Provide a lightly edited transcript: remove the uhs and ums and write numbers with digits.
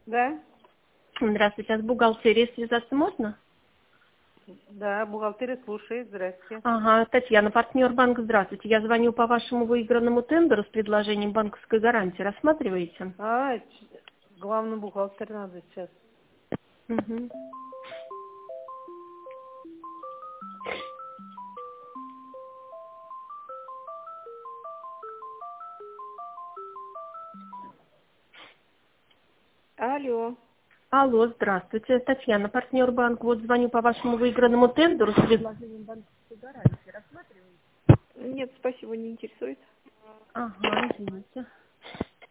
Да, Здравствуйте, а с бухгалтерией связаться можно? да, бухгалтерия слушает, здрасте. Ага, Татьяна, партнер банка, здравствуйте. Я звоню по вашему выигранному тендеру с предложением банковской гарантии. Рассматриваете? Главный бухгалтер надо сейчас. Мгм. Алло. Алло, здравствуйте. Татьяна, партнер банка. Вот звоню по вашему выигранному тендеру с предложением банковской гарантии. Рассматриваете? Нет, спасибо, не интересует. Ага, извините.